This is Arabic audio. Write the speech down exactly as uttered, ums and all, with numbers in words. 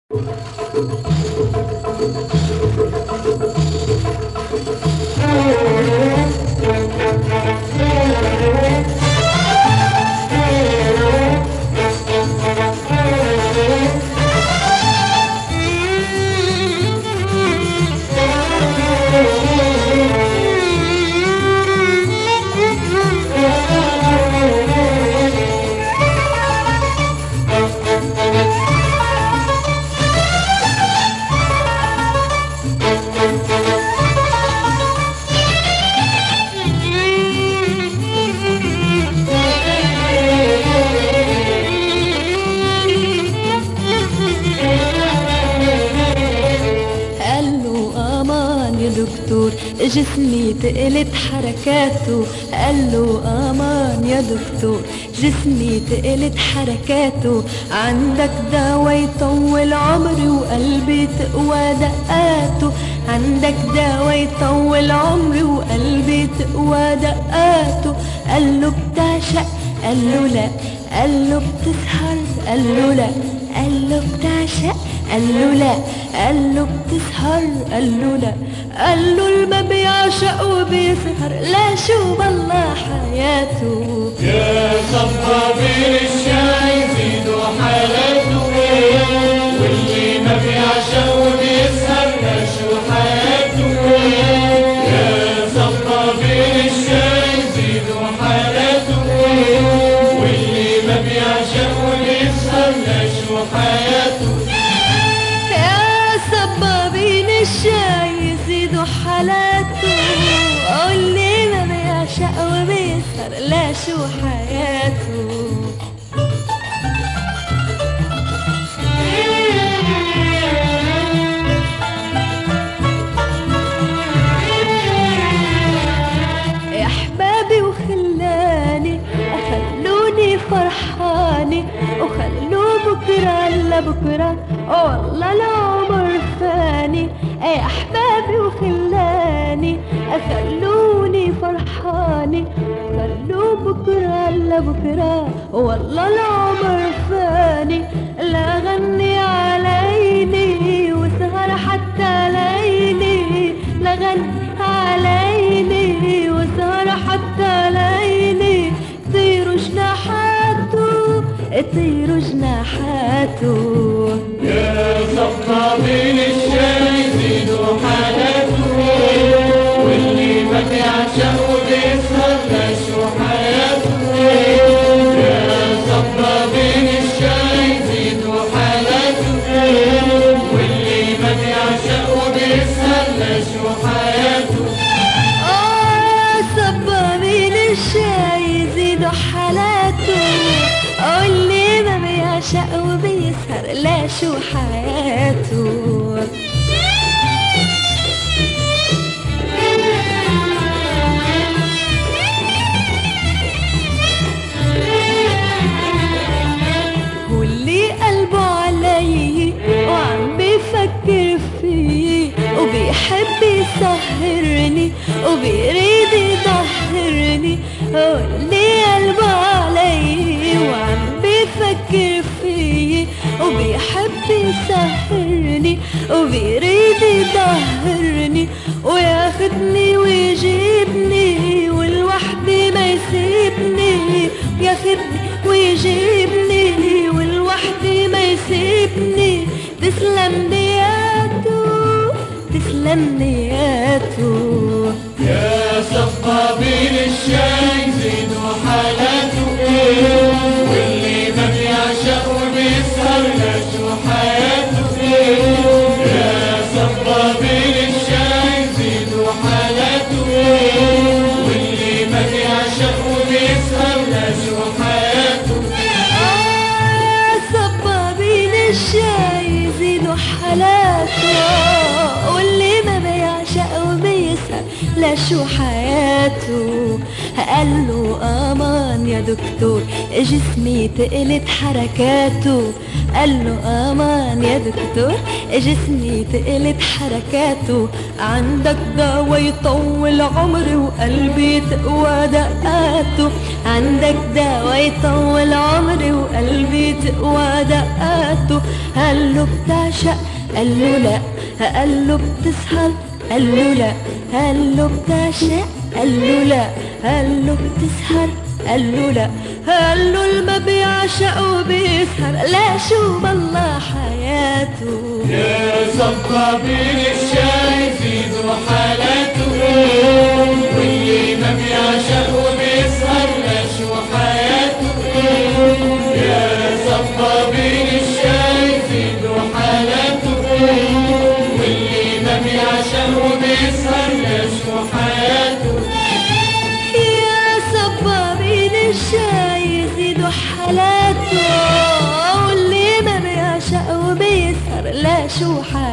دكتور جسمي تقلت حركاته، قاله امان يا دكتور جسمي تقلت حركاته، عندك دوا يطول عمري وقلبي تقوى دقاته، عندك دوا يطول عمري وقلبي تقوى دقاته. قاله بتعشق قاله لا، قاله بتسهر قاله لا، قاله بتعشق قاله لا، قاله بتسهر قاله لا، قاله الما بيعشق وبيسهر لا شو بالله حياته. يا صبابين الشاي زيدوا حالاته، واللي ما بيعشق وبيسهر لا شو حياته. يا صبابين الشاي زيدوا حالاته، واللي ما بيعشق وبيسهر لا شو حياته. الشاي يزيدوا حالاته، واللي ما بيعشق وبيسهر لا شو حياته. يا احبابي وخلاني خلوني فرحاني، وخلوا بكره لبكره والله العمر فاني. يا احبابي وخلاني خلوني فرحاني، خلوا بكره لبكره والله العمر فاني. لا غني عليني وسهر حتى ليلي، لا غني عليني وسهر حتى ليلي. طيروا جناحاته طيروا جناحاته. يا صبابين الشاي زيدوا حالاته، واللي ما بيعشق وبيسهر لا شو حياته. يا صبابين الشاي زيدوا حالاته، واللي ما بيعشق وبيسهر لا شو حياته. آه صبابين الشاي يزيدوا حالاته، واللي ما بيعشق وبيسهر لا شو حياته. واللي قلبه علي وعم بيفكر فيه، وبيحب يسهرني وبيريد يطهرني. واللي قلبه علي وعم بيفكر فيه، وبيحب يسهرني وبيريد يطهرني، وياخدني ويجيبني والوحدي ما يسيبني، ياخدني ويجيبني والوحدي ما يسيبني. تسلم نياته تسلم نياته. يا صبابين الشاي زيدوا حالاته، واللي ما بيعشق وبيسهر لا شو حياته. يا صبابين الشاي زيدوا حالاته، واللي ما بيعشق وبيسهر لا شو حياته. آه صبابين الشاي يزيدوا حالاته، واللي ما بيعشق وبيسهر وبيسهر لا شو حياته. قال له امان يا دكتور جسمي تقلت حركاته. قال له امان يا دكتور جسمي تقلت حركاته. عندك دوا يطول عمري وقلبي تقوى دقاته. عندك دوا يطول عمري وقلبي تقوى دقاته. قال له بتعشق قال له لا. قال له بتسهر قال له لا. قال له بتعشق قال له لا. قال له بتسهر قال له لا. قال له الما بيعشق وبيسهر لا شو بالله حياته. يا صبابين الشاي زيدوا حالاته، واللي ما بيعشق وبيسهر لا شو حياته. يا صبابين الشاي زيدوا حالاته، واللي ما بيعشق وبيسهر لا شو حياته. يا صبابين الشاي يزيدوا حالاته، واللي ما بيعشق وبيسهر لا شو حياته.